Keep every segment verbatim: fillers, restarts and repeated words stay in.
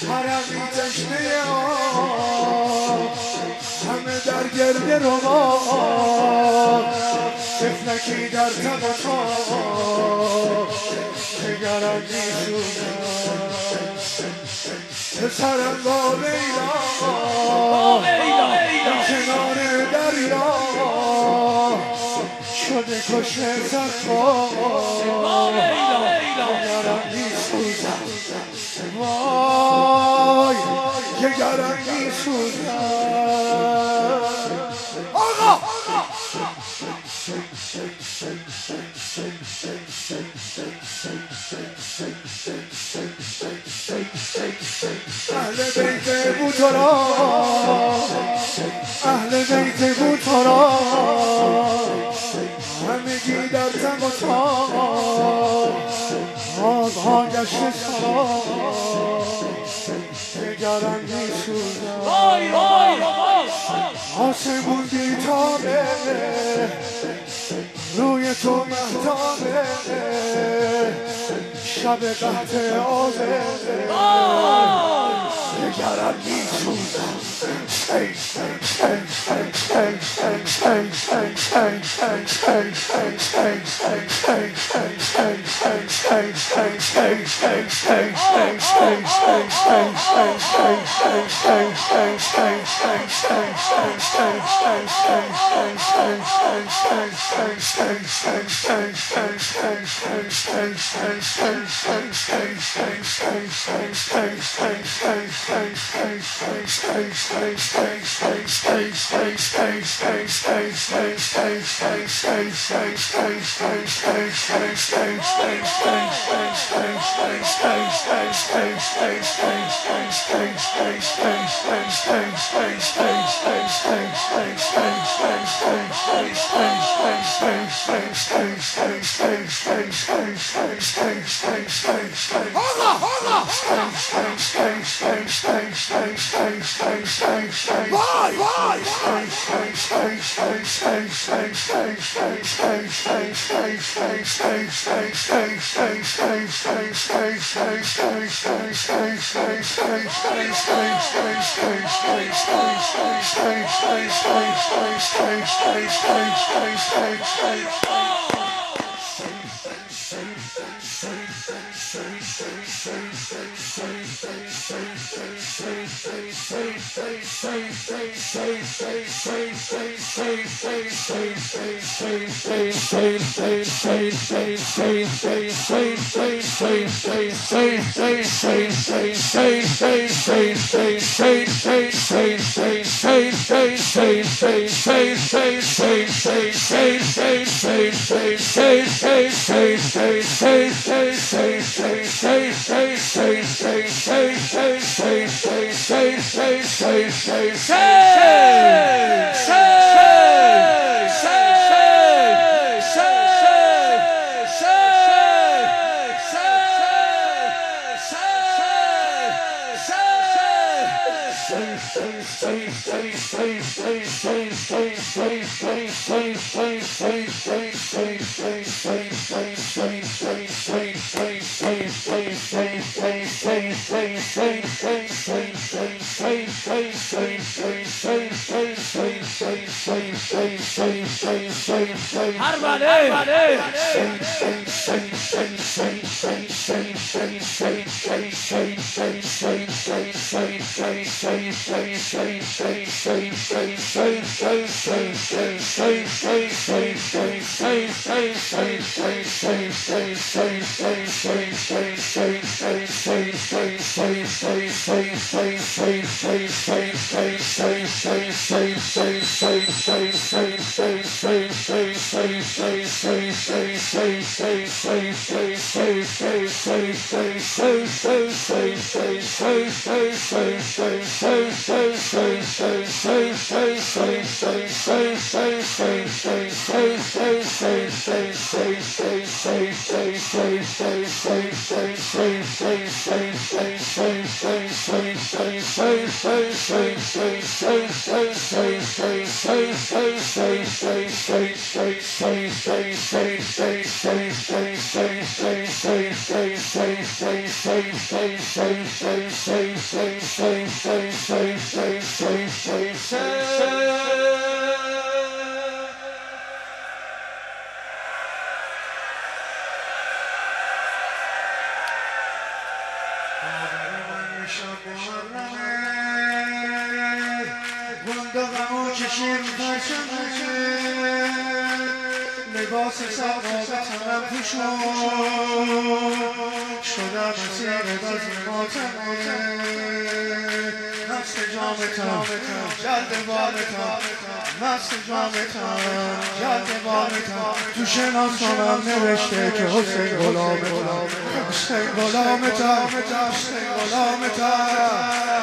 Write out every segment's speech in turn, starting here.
حرمی تشنه آب همه در گرد رباب طفلکی در تب و تاب نگرم میشونم پسرم با لیلا کنار دریا شده کشته زخم نگرم میسوزم وای نگرم میسوزم آقا اهل بیت بوتورا اهل بیت بوتورا همگی در تن و تاب آبها گشت سرا نگرم میسوزم آسمون بیتابه روی تو مهتابه شب قحط آبه نگرم میسوزم Vai, vai! Say, say, say, say, say, say, say, say, say, محرمه گند و غم و کشیم پرچمه لباس سقا به تنم پوشون شدم اسیر بزم ماتمه مست جامتم جلد بالتم مست جامتم جلد بالتم تو شناسانم نوشته که حسین غلامتم حسین غلامتم حسین غلامتم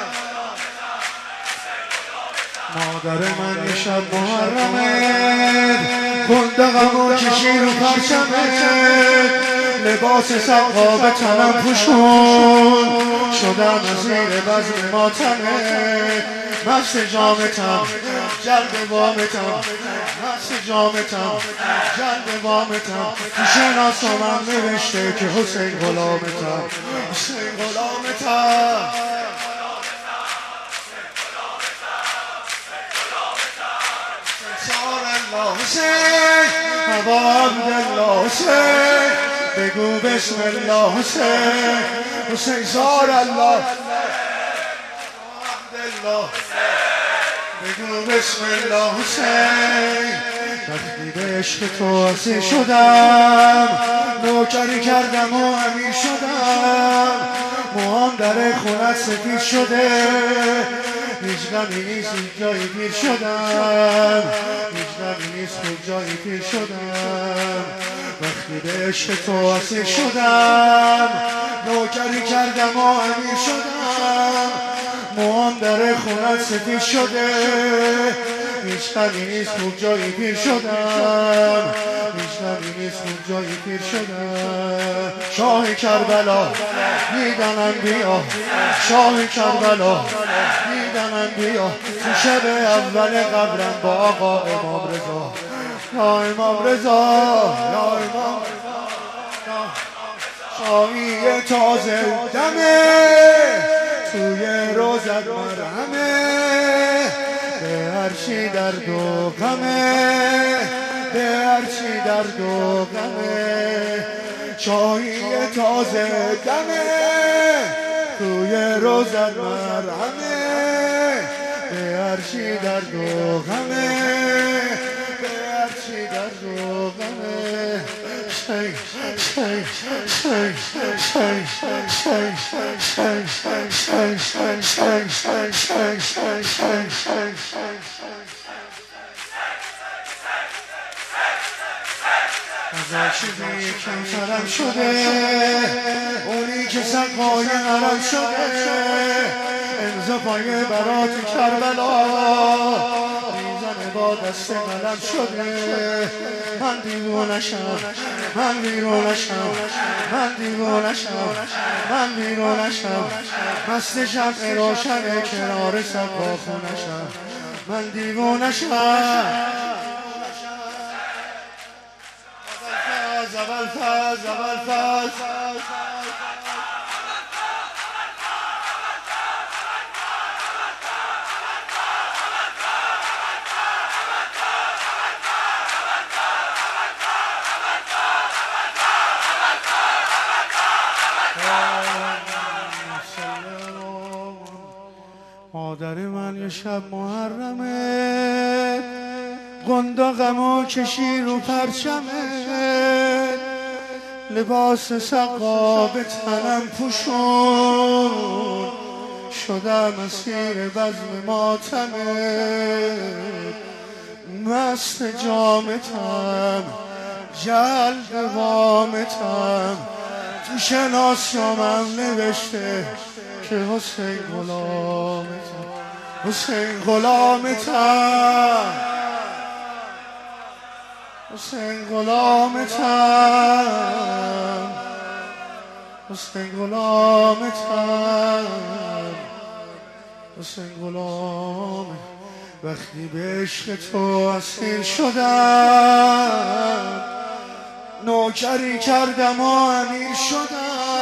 مادر من یه شب محرمه گند غم و کشی رو پرچمه لباس سقا به تنم پوشون شدم اسیر بزم ماتمه مست جامتم جلد وامتم مست جامتم جلد وامتم تو شناسانم نوشته که حسین غلامتم حسین غلامتم حسین هوا عبدالله حسین بگو بسم الله حسین حسین زار الله عبدالله بگو بسم الله حسین وقتی به عشق تو اسیر شدم نوکری کردم و امیر شدم موهام در خونت سفید شده هیچ غمی نیست هیچ جایی پیر شدم هیچ غمی نیست هیچ جایی پیر شدم وقتی به عشق تو اسیر شدم نوکری کردم و امیر شدم موهام در خونت سفید شده هیچ غمی نیست خوب جایی پیر شدم هیچ غمی نیست خوب جایی پیر شدم شاه کربلا میدنم بیا شاه کربلا میدنم بیا تو شب اول قبرم با آقا امام رضا یا امام رضا یا امام رضا شاهی تازه دمه توی روزت مرهمه به هرچی درد و غمه به هرچی درد و غمه چایی تازه دمه توی روزت مرهمه به هرچی درد و غمه به هرچی درد و غمه شی شی شی شی شی شی ازا چیزی کم سرم شده اونی که سقای حرم شده امضا پای برات کربلا میزنه با دست قلم شده من دیوونشم من بیرونشم من دیوونشم من بیرونشم مست شمع روشن کنار سقا خونشم من دیوونشم زبل فاز زبل فاز مادر من یه شب محرمه گند و غم و کشی رو پرچمه لباس سقا به تنم پوشون شدم اسیر بزم ماتمه مست جامتم جلد وامتم تو شناسنامم نوشته که حسین غلامتم حسین غلامتم حسین غلامتم حسین غلامتم حسین غلام وقتی به عشق تو اسیر شدم نوکری کردم و امیر شدم